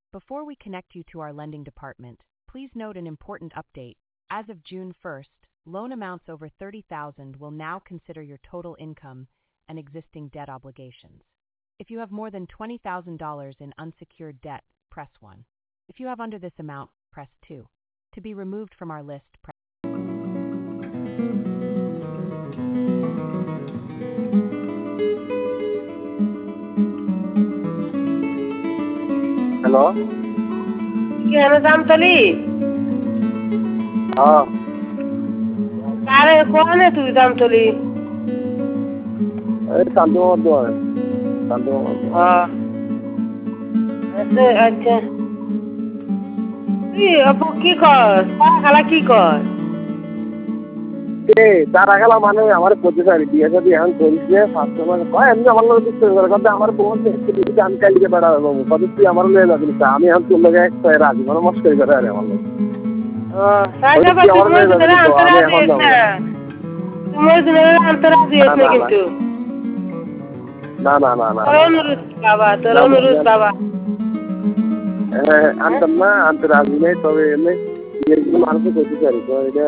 Before we connect you to our lending department, please note an important update. As of June 1st, loan amounts over $30,000 will now consider your total income and existing debt obligations. If you have more than $20,000 in unsecured debt, press 1. If you have under this amount, press 2. To be removed from our list, press hello. কেন জামতলি? হ্যাঁ, কারে কোনে তুই জামতলি? এই শান্তু মামার শান্তু মামার। আচ্ছা তুই আপু কি কর? তারা খালা কি কর? তারা খেলা মানে আমার করতে চাই বিয়ে যদি এখন চলছে ফার্স্ট মাস কয় এমনি আমার লোক ডিস্টার্ব করে কথা আমার বলছে আমি কালকে বেড়াবে বাবু কত তুই আমার লয়ে যাবি আমি এখন তোর লোক এক রাজি মানে মস্করি করে আরে আমার লোক কিন্তু না না না না বাবা তোর অনুরোধ বাবা আনতাম না আনতে রাজি নেই তবে এমনি মানুষও করতে চাই তো এটা